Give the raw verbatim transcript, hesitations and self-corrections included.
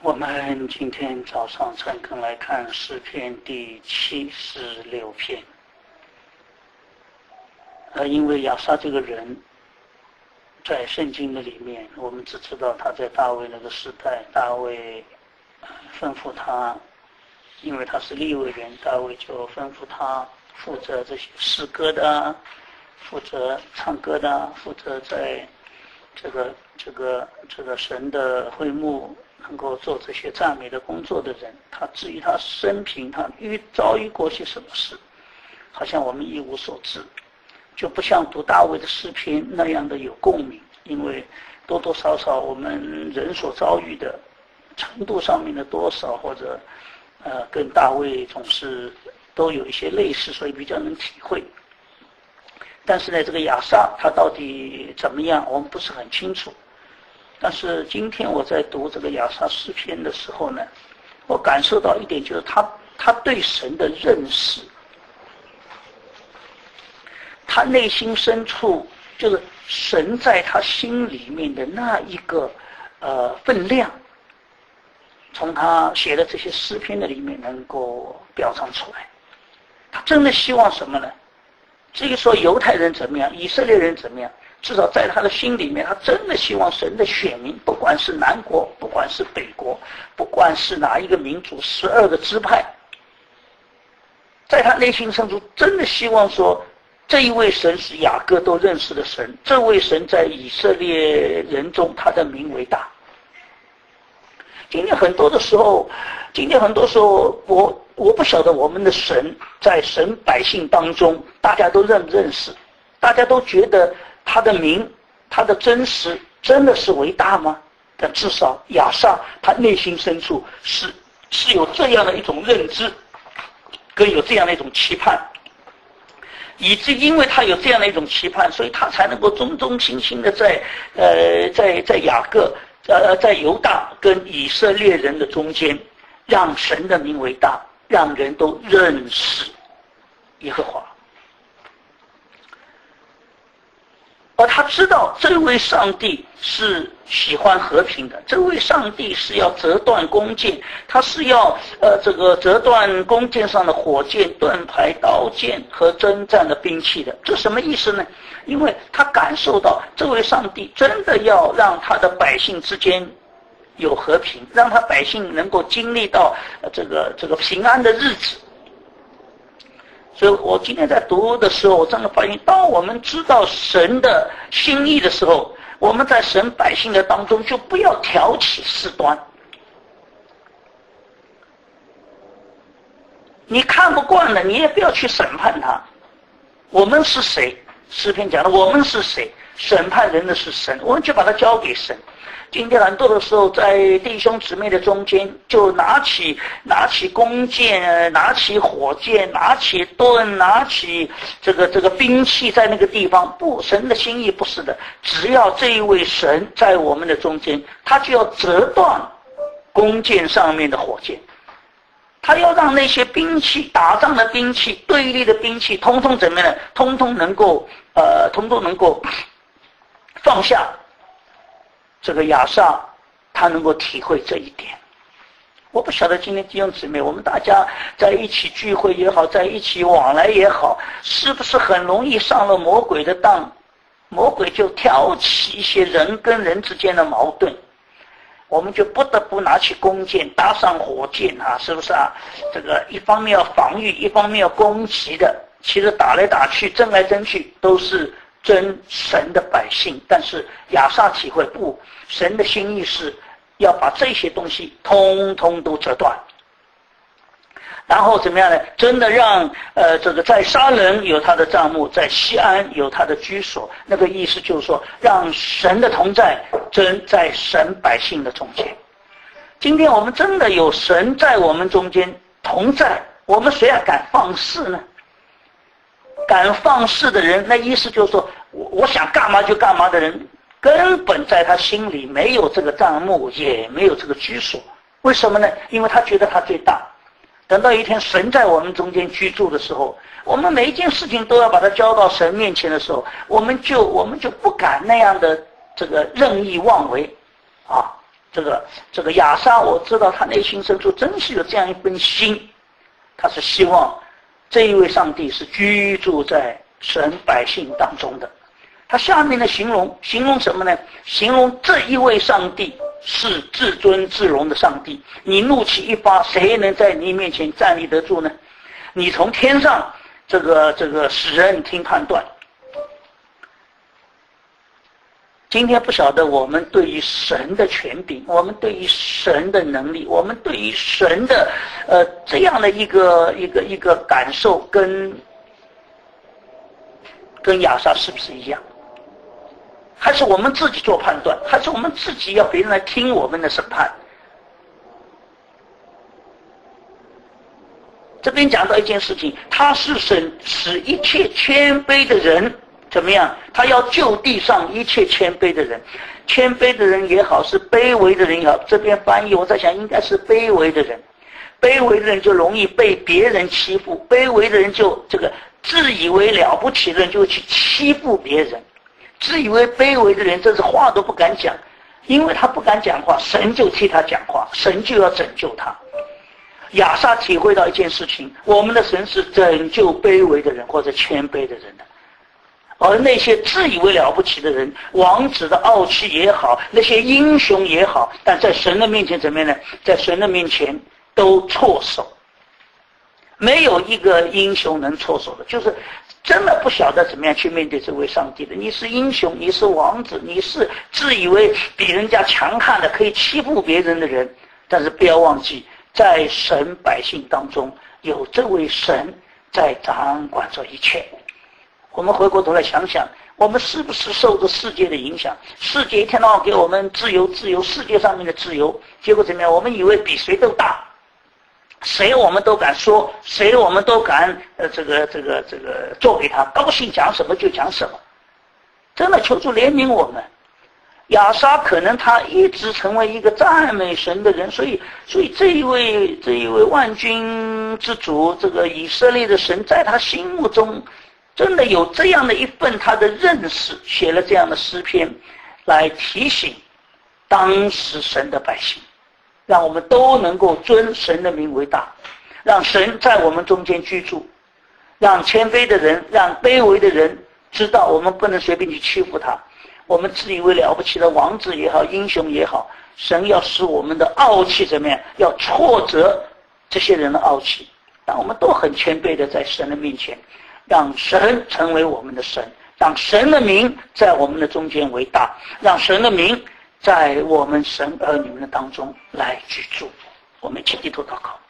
我们今天早上诚恳来看诗篇第七十六篇。呃，因为亚萨这个人，在圣经的里面，我们只知道他在大卫那个时代，大卫吩咐他，因为他是利未人，大卫就吩咐他负责这些诗歌的，负责唱歌的，负责在这个这个这个神的会幕能够做这些赞美的工作的人。他至于他生平他遇遭遇过些什么事，好像我们一无所知，就不像读大卫的诗篇那样的有共鸣，因为多多少少我们人所遭遇的程度上面的多少，或者呃跟大卫总是都有一些类似，所以比较能体会。但是呢，这个亚萨他到底怎么样，我们不是很清楚。但是今天我在读这个亚萨诗篇的时候呢，我感受到一点，就是他他对神的认识，他内心深处就是神在他心里面的那一个呃分量，从他写的这些诗篇的里面能够表彰出来。他真的希望什么呢？至于说犹太人怎么样，以色列人怎么样，至少在他的心里面，他真的希望神的选民，不管是南国，不管是北国，不管是哪一个民族，十二个支派，在他内心深处真的希望说，这一位神是雅各都认识的神，这位神在以色列人中他的名为大。今天很多的时候，今天很多时候，我我不晓得我们的神在神百姓当中，大家都认不认识？大家都觉得他的名，他的真实真的是伟大吗？但至少亚萨他内心深处是是有这样的一种认知，跟有这样的一种期盼，以至因为他有这样的一种期盼，所以他才能够忠忠心心的在呃在在雅各呃在犹大跟以色列人的中间，让神的名为大，让人都认识耶和华。而他知道这位上帝是喜欢和平的，这位上帝是要折断弓箭，他是要呃这个折断弓箭上的火箭、盾牌、刀剑和征战的兵器的。这什么意思呢？因为他感受到这位上帝真的要让他的百姓之间有和平，让他百姓能够经历到这个这个平安的日子。所以我今天在读的时候，我真的发现，当我们知道神的心意的时候，我们在神百姓的当中就不要挑起事端。你看不惯了，你也不要去审判他。我们是谁？诗篇讲的，我们是谁？审判人的是神，我们就把它交给神。今天很多的时候，在弟兄姊妹的中间，就拿起拿起弓箭，拿起火箭，拿起盾，拿起这个这个兵器，在那个地方。不，神的心意不是的。只要这一位神在我们的中间，他就要折断弓箭上面的火箭，他要让那些兵器、打仗的兵器、对立的兵器，通通怎么样呢？通通能够呃，通通能够放下。这个亚萨他能够体会这一点。我不晓得今天弟兄姊妹，我们大家在一起聚会也好，在一起往来也好，是不是很容易上了魔鬼的当？魔鬼就挑起一些人跟人之间的矛盾，我们就不得不拿起弓箭，搭上火箭啊，是不是啊？这个一方面要防御，一方面要攻击的，其实打来打去，争来争去，都是真神的百姓。但是亚萨体会不，神的心意是要把这些东西通通都折断，然后怎么样呢？真的让呃这个在沙人有他的帐幕，在西安有他的居所。那个意思就是说，让神的同在真在神百姓的中间。今天我们真的有神在我们中间同在，我们谁还敢放肆呢？敢放肆的人，那意思就是说，我我想干嘛就干嘛的人，根本在他心里没有这个帐幕，也没有这个居所。为什么呢？因为他觉得他最大。等到一天神在我们中间居住的时候，我们每一件事情都要把它交到神面前的时候，我们就我们就不敢那样的这个任意妄为啊， 这个这个亚撒，我知道他内心深处真是有这样一份心，他是希望这一位上帝是居住在神百姓当中的。他下面的形容形容什么呢？形容这一位上帝是至尊至荣的上帝，你怒气一发，谁能在你面前站立得住呢？你从天上这个这个使人听判断。今天不晓得我们对于神的权柄，我们对于神的能力，我们对于神的呃这样的一个一个一个感受跟跟亚撒是不是一样？还是我们自己做判断？还是我们自己要别人来听我们的审判？这边讲到一件事情，他是神使一切谦卑的人怎么样？他要救地上一切谦卑的人，谦卑的人也好，是卑微的人也好。这边翻译我在想应该是卑微的人，卑微的人就容易被别人欺负，卑微的人就这个自以为了不起的人就去欺负别人。自以为卑微的人，真是话都不敢讲，因为他不敢讲话，神就替他讲话，神就要拯救他。亚撒体会到一件事情，我们的神是拯救卑微的人或者谦卑的人的，而那些自以为了不起的人，王子的傲气也好，那些英雄也好，但在神的面前怎么样呢？在神的面前都措手，没有一个英雄能措手的，就是真的不晓得怎么样去面对这位上帝的。你是英雄，你是王子，你是自以为比人家强悍的，可以欺负别人的人，但是不要忘记，在神百姓当中有这位神在掌管着一切。我们回过头来想想，我们是不是受着世界的影响？世界一天到晚给我们自由自由，世界上面的自由，结果怎么样？我们以为比谁都大，谁我们都敢说，谁我们都敢呃这个这个这个做给他，高兴讲什么就讲什么。真的求主怜悯我们。亚撒可能他一直成为一个赞美神的人，所以所以这一位这一位万军之主，这个以色列的神，在他心目中真的有这样的一份他的认识，写了这样的诗篇来提醒当时神的百姓，让我们都能够尊神的名为大，让神在我们中间居住，让谦卑的人，让卑微的人知道我们不能随便去欺负他。我们自以为了不起的王子也好，英雄也好，神要使我们的傲气怎么样？要挫折这些人的傲气。但我们都很谦卑的在神的面前，让神成为我们的神，让神的名在我们的中间为大，让神的名在我们神儿女们的当中来居住。我们一起低头祷告。